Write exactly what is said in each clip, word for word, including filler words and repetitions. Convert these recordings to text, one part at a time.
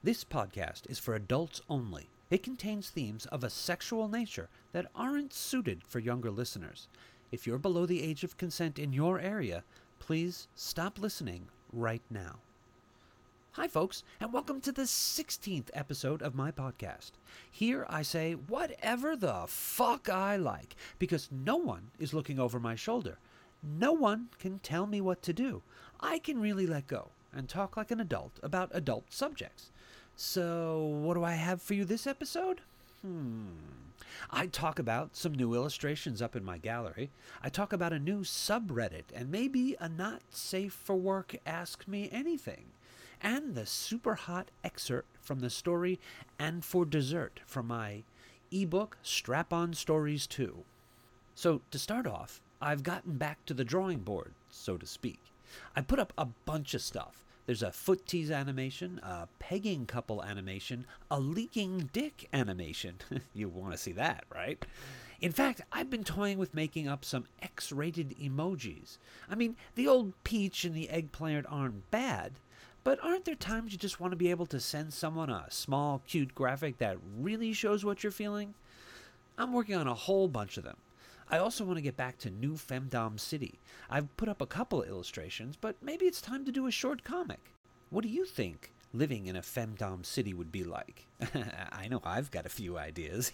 This podcast is for adults only. It contains themes of a sexual nature that aren't suited for younger listeners. If you're below the age of consent in your area, please stop listening right now. Hi, folks, and welcome to the sixteenth episode of my podcast. Here I say whatever the fuck I like, because no one is looking over my shoulder. No one can tell me what to do. I can really let go and talk like an adult about adult subjects. So, what do I have for you this episode? Hmm. I talk about some new illustrations up in my gallery. I talk about a new subreddit and maybe a not safe for work Ask Me Anything. And the super hot excerpt from the story And for Dessert from my ebook Strap-On Stories two. So, to start off, I've gotten back to the drawing board, so to speak. I put up a bunch of stuff. There's a foot tease animation, a pegging couple animation, a leaking dick animation. You want to see that, right? In fact, I've been toying with making up some X-rated emojis. I mean, the old peach and the eggplant aren't bad, but aren't there times you just want to be able to send someone a small, cute graphic that really shows what you're feeling? I'm working on a whole bunch of them. I also want to get back to New Femdom City. I've put up a couple of illustrations, but maybe it's time to do a short comic. What do you think living in a Femdom City would be like? I know I've got a few ideas.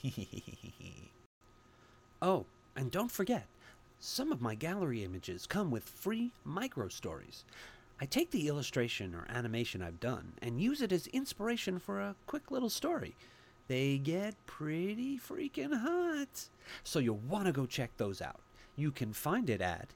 Oh, and don't forget, some of my gallery images come with free micro-stories. I take the illustration or animation I've done and use it as inspiration for a quick little story. They get pretty freaking hot. So you'll want to go check those out. You can find it at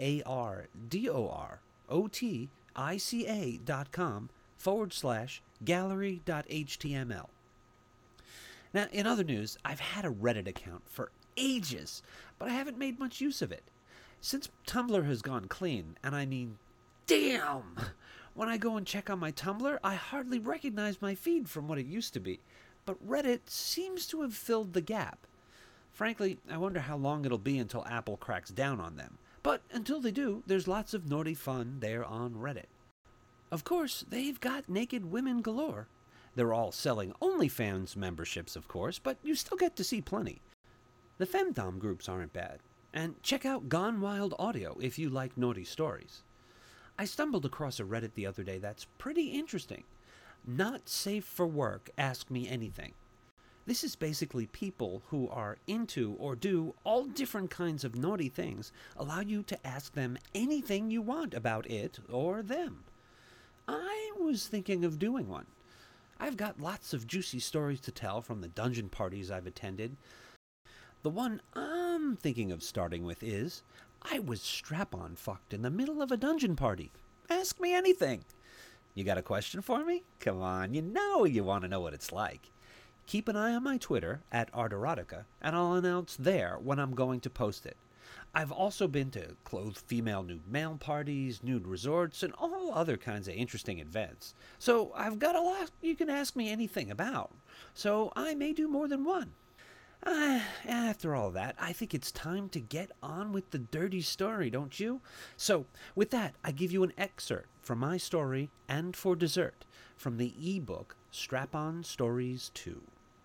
A-R-D-O-R-O-T-I-C-A dot com forward slash gallery dot html. Now, in other news, I've had a Reddit account for ages, but I haven't made much use of it. Since Tumblr has gone clean, and I mean, damn! When I go and check on my Tumblr, I hardly recognize my feed from what it used to be. But Reddit seems to have filled the gap. Frankly, I wonder how long it'll be until Apple cracks down on them. But until they do, there's lots of naughty fun there on Reddit. Of course, they've got naked women galore. They're all selling OnlyFans memberships, of course, but you still get to see plenty. The femdom groups aren't bad. And check out Gone Wild Audio if you like naughty stories. I stumbled across a Reddit the other day that's pretty interesting. Not safe for work, Ask Me Anything. This is basically people who are into or do all different kinds of naughty things allow you to ask them anything you want about it or them. I was thinking of doing one. I've got lots of juicy stories to tell from the dungeon parties I've attended. The one I'm thinking of starting with is, I was strap-on fucked in the middle of a dungeon party. Ask me anything. You got a question for me? Come on, you know you want to know what it's like. Keep an eye on my Twitter, at Arterotica, and I'll announce there when I'm going to post it. I've also been to clothed female nude male parties, nude resorts, and all other kinds of interesting events. So I've got a lot you can ask me anything about. So I may do more than one. Uh, after all that, I think it's time to get on with the dirty story, don't you? So, with that, I give you an excerpt from my story, And for Dessert, from the ebook Strap-On Stories two.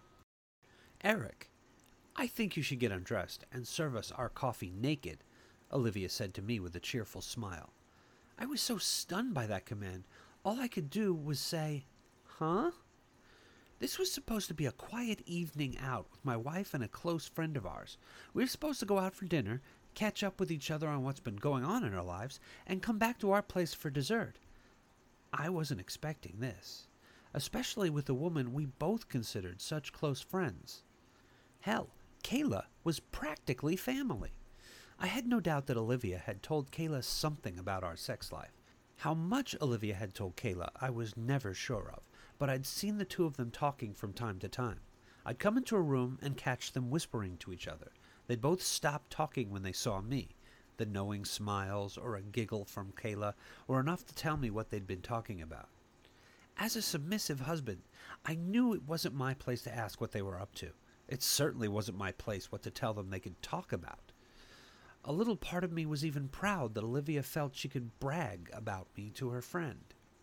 Eric, I think you should get undressed and serve us our coffee naked, Olivia said to me with a cheerful smile. I was so stunned by that command, all I could do was say, huh? This was supposed to be a quiet evening out with my wife and a close friend of ours. We were supposed to go out for dinner, catch up with each other on what's been going on in our lives, and come back to our place for dessert. I wasn't expecting this, especially with a woman we both considered such close friends. Hell, Kayla was practically family. I had no doubt that Olivia had told Kayla something about our sex life. How much Olivia had told Kayla I was never sure of, but I'd seen the two of them talking from time to time. I'd come into a room and catch them whispering to each other. They'd both stop talking when they saw me. The knowing smiles or a giggle from Kayla were enough to tell me what they'd been talking about. As a submissive husband, I knew it wasn't my place to ask what they were up to. It certainly wasn't my place what to tell them they could talk about. A little part of me was even proud that Olivia felt she could brag about me to her friend.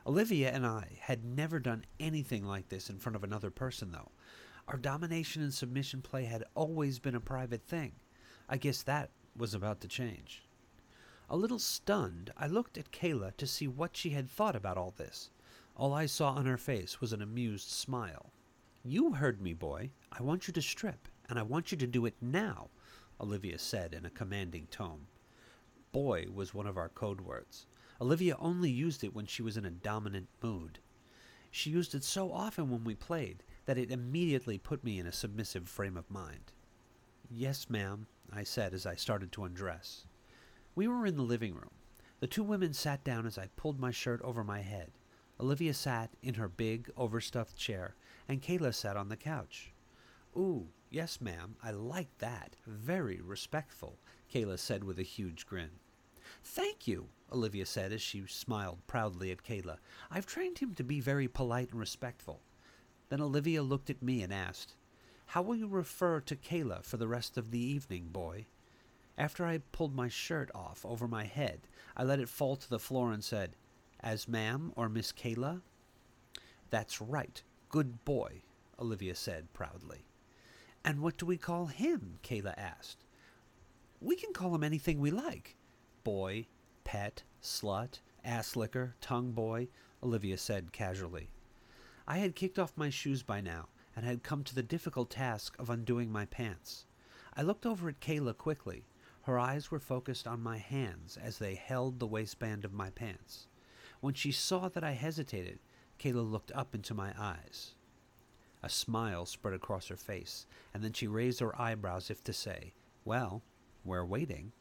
Olivia and I had never done anything like this in front of another person, though. Our domination and submission play had always been a private thing. I guess that was about to change. A little stunned, I looked at Kayla to see what she had thought about all this. All I saw on her face was an amused smile. "You heard me, boy. I want you to strip, and I want you to do it now," Olivia said in a commanding tone. Boy was one of our code words. Olivia only used it when she was in a dominant mood. She used it so often when we played that it immediately put me in a submissive frame of mind. "Yes, ma'am," I said as I started to undress. We were in the living room. The two women sat down as I pulled my shirt over my head. Olivia sat in her big, overstuffed chair, and Kayla sat on the couch. "Ooh, yes, ma'am, I like that. Very respectful," Kayla said with a huge grin. "Thank you," Olivia said as she smiled proudly at Kayla. "I've trained him to be very polite and respectful." Then Olivia looked at me and asked, "How will you refer to Kayla for the rest of the evening, boy?" After I pulled my shirt off over my head, I let it fall to the floor and said, "As ma'am or Miss Kayla?" "That's right. Good boy," Olivia said proudly. "And what do we call him?" Kayla asked. "We can call him anything we like." "Boy, pet, slut, ass-licker, tongue boy," Olivia said casually. I had kicked off my shoes by now and had come to the difficult task of undoing my pants. I looked over at Kayla quickly. Her eyes were focused on my hands as they held the waistband of my pants. When she saw that I hesitated, Kayla looked up into my eyes. A smile spread across her face, and then she raised her eyebrows as if to say, "Well, we're waiting."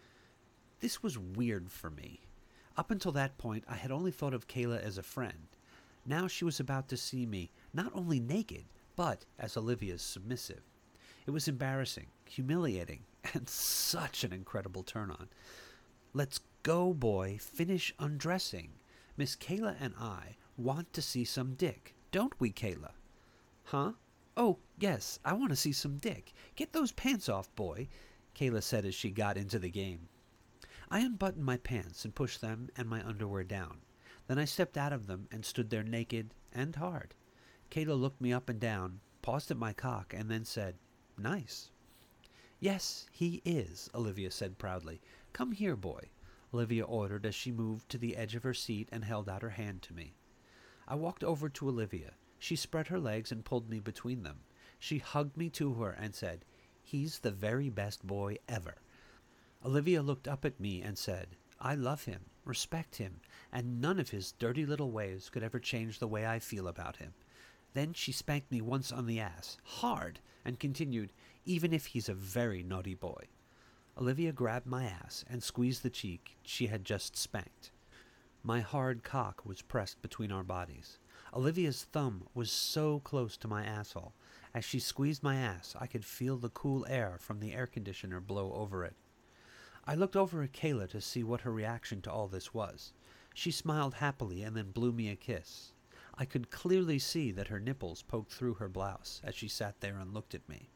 This was weird for me. Up until that point, I had only thought of Kayla as a friend. Now she was about to see me not only naked, but as Olivia's submissive. It was embarrassing, humiliating, and such an incredible turn-on. "Let's go, boy. Finish undressing. Miss Kayla and I want to see some dick. Don't we, Kayla?" "Huh? Oh, yes, I want to see some dick. Get those pants off, boy," Kayla said as she got into the game. I unbuttoned my pants and pushed them and my underwear down. Then I stepped out of them and stood there naked and hard. Kayla looked me up and down, paused at my cock, and then said, "Nice." "Yes, he is," Olivia said proudly. "Come here, boy," Olivia ordered as she moved to the edge of her seat and held out her hand to me. I walked over to Olivia. She spread her legs and pulled me between them. She hugged me to her and said, "He's the very best boy ever." Olivia looked up at me and said, "I love him, respect him, and none of his dirty little ways could ever change the way I feel about him." Then she spanked me once on the ass, hard, and continued, "Even if he's a very naughty boy." Olivia grabbed my ass and squeezed the cheek she had just spanked. My hard cock was pressed between our bodies. Olivia's thumb was so close to my asshole. As she squeezed my ass, I could feel the cool air from the air conditioner blow over it. I looked over at Kayla to see what her reaction to all this was. She smiled happily and then blew me a kiss. I could clearly see that her nipples poked through her blouse as she sat there and looked at me.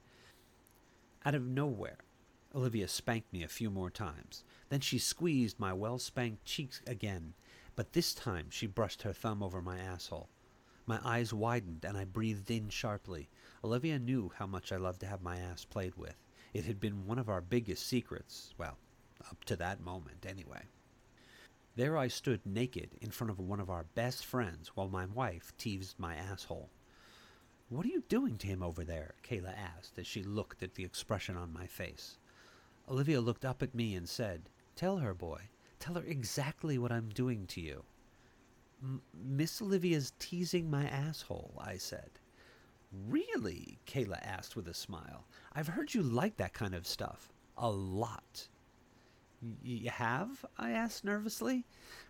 Out of nowhere, Olivia spanked me a few more times. Then she squeezed my well-spanked cheeks again, but this time she brushed her thumb over my asshole. My eyes widened and I breathed in sharply. Olivia knew how much I loved to have my ass played with. It had been one of our biggest secrets, well, up to that moment anyway. There I stood naked in front of one of our best friends while my wife teased my asshole. "What are you doing to him over there?" Kayla asked as she looked at the expression on my face. Olivia looked up at me and said, "Tell her, boy. Tell her exactly what I'm doing to you." M- Miss Olivia's teasing my asshole," I said. "Really?" Kayla asked with a smile. "I've heard you like that kind of stuff. A lot." "You have?" I asked nervously.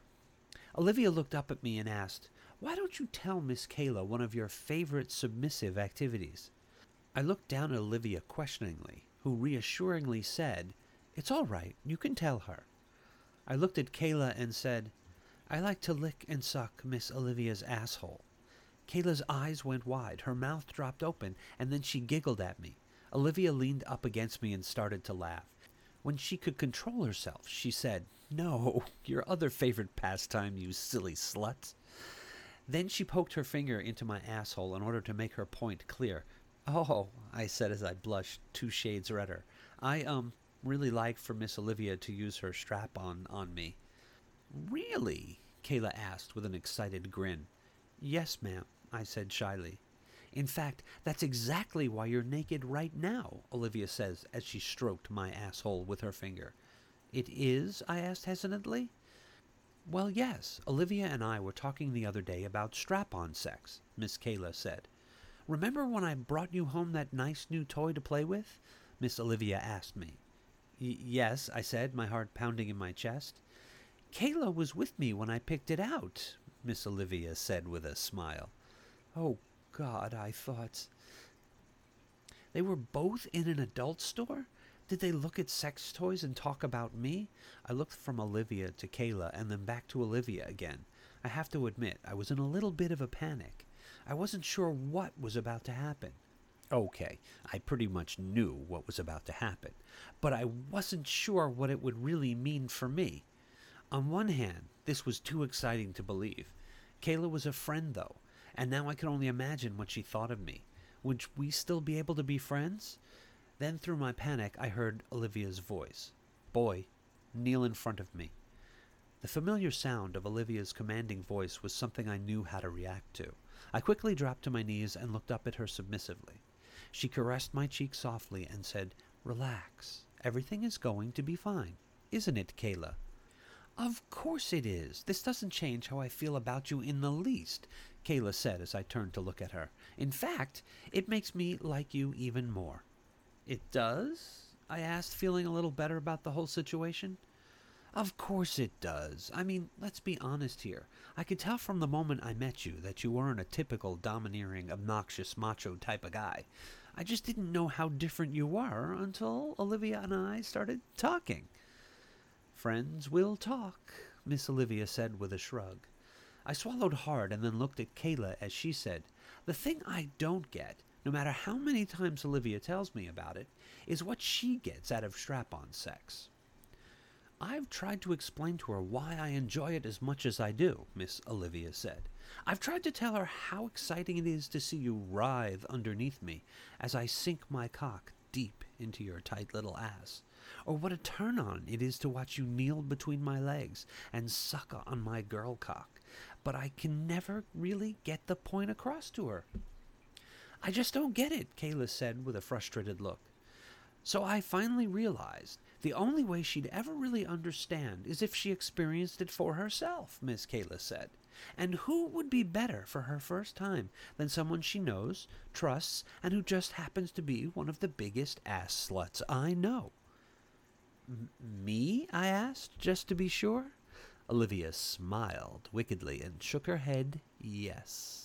Olivia looked up at me and asked, "Why don't you tell Miss Kayla one of your favorite submissive activities?" I looked down at Olivia questioningly, who reassuringly said, "It's all right, you can tell her." I looked at Kayla and said, "I like to lick and suck Miss Olivia's asshole." Kayla's eyes went wide, her mouth dropped open, and then she giggled at me. Olivia leaned up against me and started to laugh. When she could control herself, she said, "No, your other favorite pastime, you silly slut." Then she poked her finger into my asshole in order to make her point clear. "Oh," I said as I blushed two shades redder. "I, um, really like for Miss Olivia to use her strap-on on me." "Really?" Kayla asked with an excited grin. "Yes, ma'am," I said shyly. "In fact, that's exactly why you're naked right now," Olivia says as she stroked my asshole with her finger. "It is?" I asked hesitantly. "Well, yes. Olivia and I were talking the other day about strap-on sex," Miss Kayla said. "Remember when I brought you home that nice new toy to play with?" Miss Olivia asked me. Y- yes, I said, my heart pounding in my chest. "Kayla was with me when I picked it out," Miss Olivia said with a smile. "Oh, God," I thought. They were both in an adult store? Did they look at sex toys and talk about me? I looked from Olivia to Kayla and then back to Olivia again. I have to admit, I was in a little bit of a panic. I wasn't sure what was about to happen. Okay, I pretty much knew what was about to happen, but I wasn't sure what it would really mean for me. On one hand, this was too exciting to believe. Kayla was a friend, though, and now I could only imagine what she thought of me. Would we still be able to be friends? Then through my panic, I heard Olivia's voice. "Boy, kneel in front of me." The familiar sound of Olivia's commanding voice was something I knew how to react to. I quickly dropped to my knees and looked up at her submissively. She caressed my cheek softly and said, "Relax. Everything is going to be fine. Isn't it, Kayla?" "Of course it is. This doesn't change how I feel about you in the least," Kayla said as I turned to look at her. "In fact, it makes me like you even more." "It does?" I asked, feeling a little better about the whole situation. "Of course it does. I mean, let's be honest here. I could tell from the moment I met you that you weren't a typical domineering, obnoxious, macho type of guy. I just didn't know how different you were until Olivia and I started talking." "Friends will talk," Miss Olivia said with a shrug. I swallowed hard and then looked at Kayla as she said, "The thing I don't get, no matter how many times Olivia tells me about it, is what she gets out of strap-on sex." "I've tried to explain to her why I enjoy it as much as I do," Miss Olivia said. "I've tried to tell her how exciting it is to see you writhe underneath me as I sink my cock deep into your tight little ass, or what a turn-on it is to watch you kneel between my legs and suck on my girl cock, but I can never really get the point across to her." "I just don't get it," Kayla said with a frustrated look. "So I finally realized the only way she'd ever really understand is if she experienced it for herself," Miss Kayla said. "And who would be better for her first time than someone she knows, trusts, and who just happens to be one of the biggest ass sluts I know?" M- me? I asked, just to be sure. Olivia smiled wickedly and shook her head yes.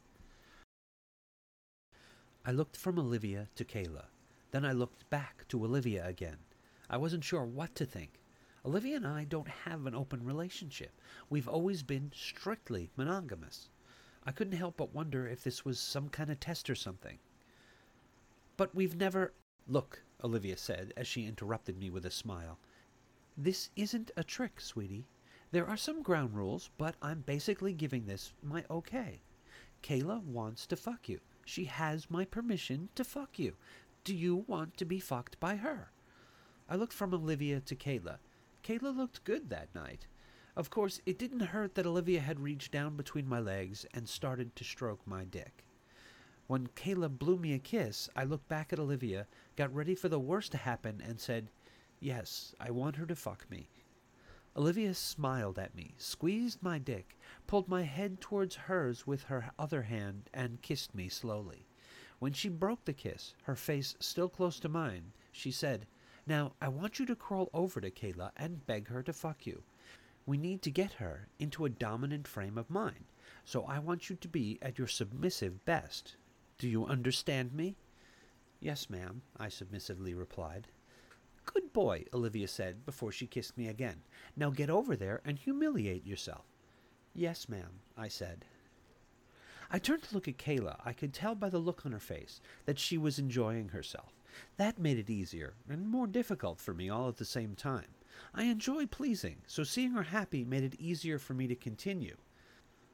I looked from Olivia to Kayla. Then I looked back to Olivia again. I wasn't sure what to think. Olivia and I don't have an open relationship. We've always been strictly monogamous. I couldn't help but wonder if this was some kind of test or something. "But we've never—" "Look," Olivia said as she interrupted me with a smile. "This isn't a trick, sweetie. There are some ground rules, but I'm basically giving this my okay. Kayla wants to fuck you. She has my permission to fuck you. Do you want to be fucked by her?" I looked from Olivia to Kayla. Kayla looked good that night. Of course, it didn't hurt that Olivia had reached down between my legs and started to stroke my dick. When Kayla blew me a kiss, I looked back at Olivia, got ready for the worst to happen, and said, "Yes, I want her to fuck me." Olivia smiled at me, squeezed my dick, pulled my head towards hers with her other hand, and kissed me slowly. When she broke the kiss, her face still close to mine, she said, "Now, I want you to crawl over to Kayla and beg her to fuck you. We need to get her into a dominant frame of mind, so I want you to be at your submissive best. Do you understand me?" "Yes, ma'am," I submissively replied. "Good boy," Olivia said before she kissed me again. "Now get over there and humiliate yourself." "Yes, ma'am," I said. I turned to look at Kayla. I could tell by the look on her face that she was enjoying herself. That made it easier and more difficult for me all at the same time. I enjoy pleasing, so seeing her happy made it easier for me to continue.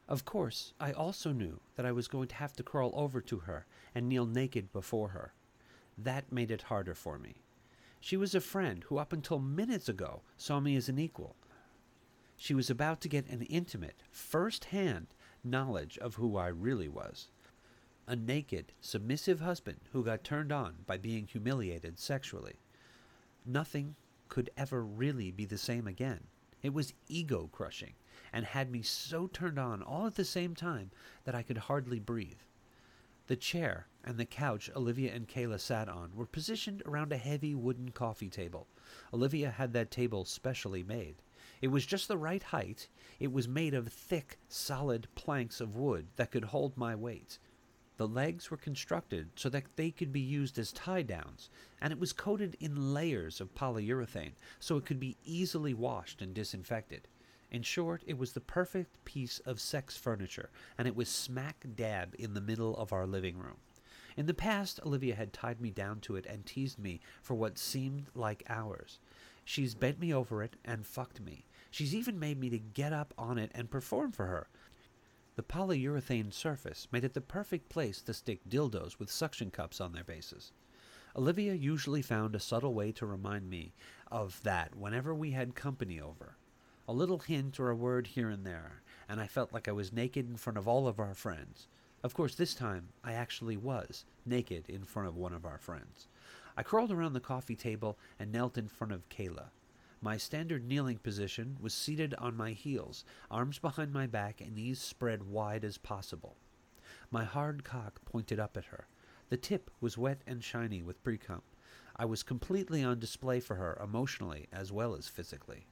Of course, I also knew that I was going to have to crawl over to her and kneel naked before her. That made it harder for me. She was a friend who up until minutes ago saw me as an equal. She was about to get an intimate, first-hand knowledge of who I really was. A naked, submissive husband who got turned on by being humiliated sexually. Nothing could ever really be the same again. It was ego-crushing and had me so turned on all at the same time that I could hardly breathe. The chair and the couch Olivia and Kayla sat on were positioned around a heavy wooden coffee table. Olivia had that table specially made. It was just the right height. It was made of thick, solid planks of wood that could hold my weight. The legs were constructed so that they could be used as tie-downs, and it was coated in layers of polyurethane so it could be easily washed and disinfected. In short, it was the perfect piece of sex furniture, and it was smack dab in the middle of our living room. In the past, Olivia had tied me down to it and teased me for what seemed like hours. She's bent me over it and fucked me. She's even made me to get up on it and perform for her. The polyurethane surface made it the perfect place to stick dildos with suction cups on their bases. Olivia usually found a subtle way to remind me of that whenever we had company over. A little hint or a word here and there, and I felt like I was naked in front of all of our friends. Of course, this time, I actually was naked in front of one of our friends. I crawled around the coffee table and knelt in front of Kayla. My standard kneeling position was seated on my heels, arms behind my back and knees spread wide as possible. My hard cock pointed up at her. The tip was wet and shiny with pre-cum. I was completely on display for her emotionally as well as physically.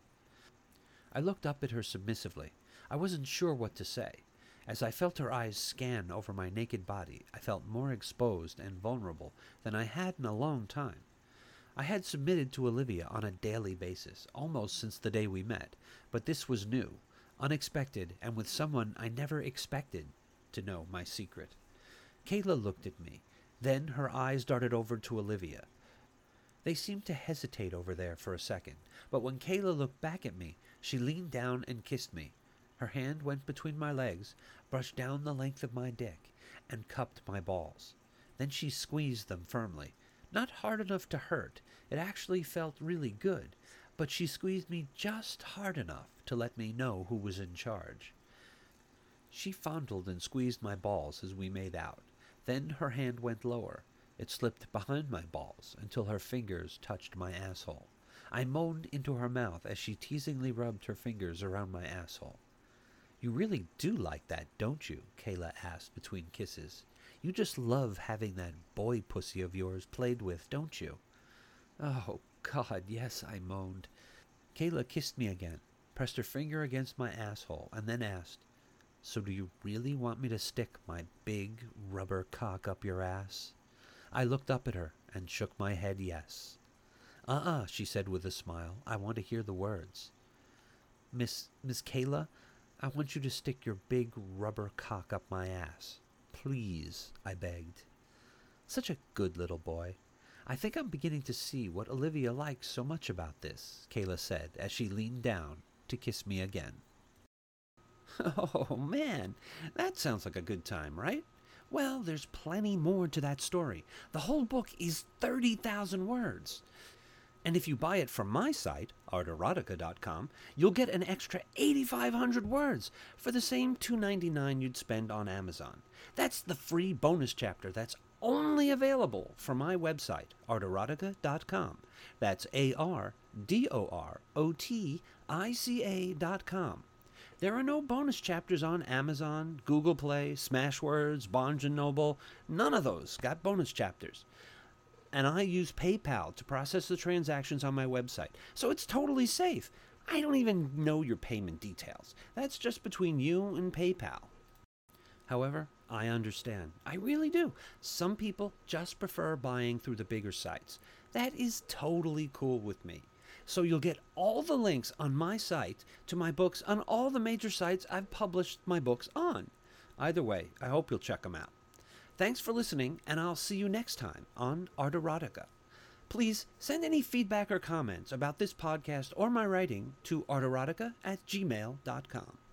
I looked up at her submissively. I wasn't sure what to say. As I felt her eyes scan over my naked body, I felt more exposed and vulnerable than I had in a long time. I had submitted to Olivia on a daily basis, almost since the day we met, but this was new, unexpected, and with someone I never expected to know my secret. Kayla looked at me. Then her eyes darted over to Olivia. They seemed to hesitate over there for a second, but when Kayla looked back at me, she leaned down and kissed me. Her hand went between my legs, brushed down the length of my dick, and cupped my balls. Then she squeezed them firmly. Not hard enough to hurt. It actually felt really good, but she squeezed me just hard enough to let me know who was in charge. She fondled and squeezed my balls as we made out. Then her hand went lower. It slipped behind my balls until her fingers touched my asshole. I moaned into her mouth as she teasingly rubbed her fingers around my asshole. "You really do like that, don't you?" Kayla asked between kisses. "You just love having that boy pussy of yours played with, don't you?" "Oh, God, yes," I moaned. Kayla kissed me again, pressed her finger against my asshole, and then asked, "So do you really want me to stick my big rubber cock up your ass?" I looked up at her and shook my head yes. "Uh-uh," she said with a smile. "I want to hear the words." Miss, Miss Kayla, I want you to stick your big rubber cock up my ass. Please," I begged. Such a good little boy. "I think I'm beginning to see what Olivia likes so much about this," Kayla said as she leaned down to kiss me again. Oh, man, that sounds like a good time, right? Well, there's plenty more to that story. The whole book is thirty thousand words. And if you buy it from my site, art erotica dot com, you'll get an extra eighty-five hundred words for the same two dollars and ninety-nine cents you'd spend on Amazon. That's the free bonus chapter that's only available from my website, art erotica dot com. That's A R D O R O T I C A dot com. There are no bonus chapters on Amazon, Google Play, Smashwords, Barnes and Noble. None of those got bonus chapters. And I use PayPal to process the transactions on my website, so it's totally safe. I don't even know your payment details. That's just between you and PayPal. However, I understand. I really do. Some people just prefer buying through the bigger sites. That is totally cool with me. So you'll get all the links on my site to my books on all the major sites I've published my books on. Either way, I hope you'll check them out. Thanks for listening, and I'll see you next time on Art Erotica. Please send any feedback or comments about this podcast or my writing to art erotica at gmail dot com.